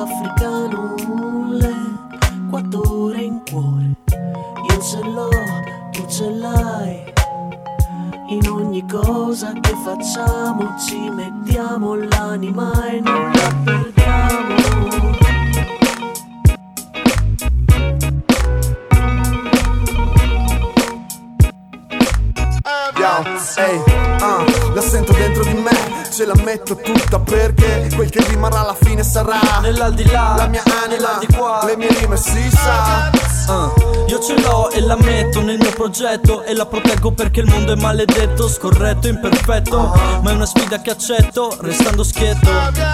africano, le 4 ore in cuore. Io ce l'ho, tu ce l'hai. In ogni cosa che facciamo ci mettiamo l'anima e non la perdiamo. La sento dentro di me, ce la metto tutta perché quel che rimarrà alla fine sarà nell'aldilà, la mia anima, nell'aldilà, le mie rime si sa. Io ce l'ho e la metto nel mio progetto e la proteggo perché il mondo è maledetto, scorretto, imperfetto, ma è una sfida che accetto, restando schietto.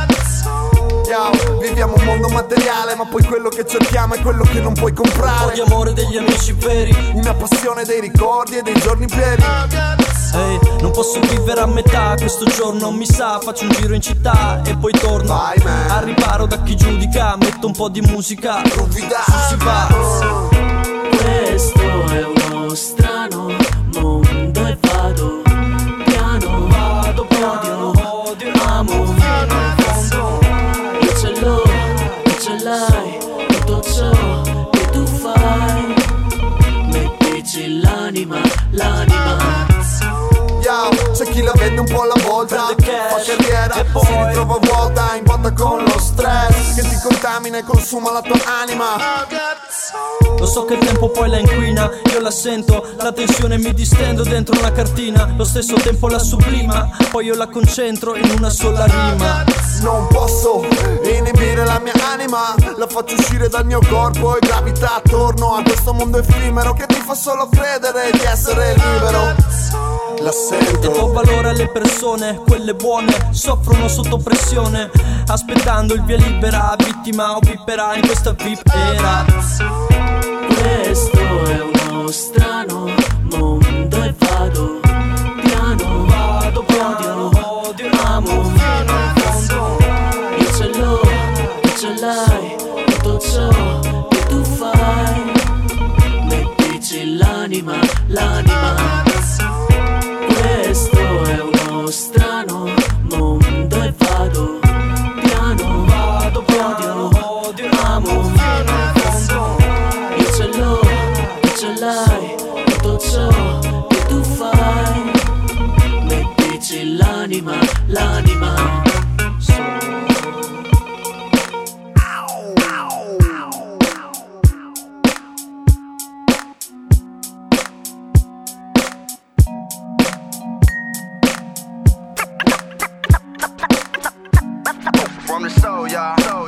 Viviamo un mondo materiale, ma poi quello che cerchiamo è quello che non puoi comprare. Un po' di amore degli amici veri, una passione dei ricordi e dei giorni pieni. Ehi, non posso vivere a metà, questo giorno mi sa, faccio un giro in città e poi torno. Vai, man. Al riparo da chi giudica, metto un po' di musica, su si va. Questo è uno strano mondo e vado piano, vado piano, amo fino in fondo. Io ce l'ho, tu ce l'hai, tutto ciò che tu fai, mettici l'anima, l'anima. C'è chi la vende un po' alla volta, fa carriera, e poi si ritrova vuota, in botta con lo stress che ti contamina e consuma la tua anima. Lo so che il tempo poi la inquina, io la sento, la tensione mi distendo dentro una cartina, lo stesso tempo la sublima, poi io la concentro in una sola rima. Non posso inibire la mia anima, la faccio uscire dal mio corpo e gravita attorno a questo mondo effimero che ti fa solo credere di essere libero. La sento e do valore alle persone, quelle buone, soffrono sotto pressione, aspettando il via libera, vittima o vipera in questa VIP era. Questo è uno strano mondo e vado piano, vado piano, amo fino in fondo. Io ce l'ho, tu ce l'hai, tutto ciò che tu fai, mettici l'anima, l'anima. Questo è uno strano mondo e vado piano, vado piano, amo fino in fondo. Io ce l'ho, tu ce l'hai, tutto ciò che tu fai, mettici l'anima, l'anima. from the soul, y'all.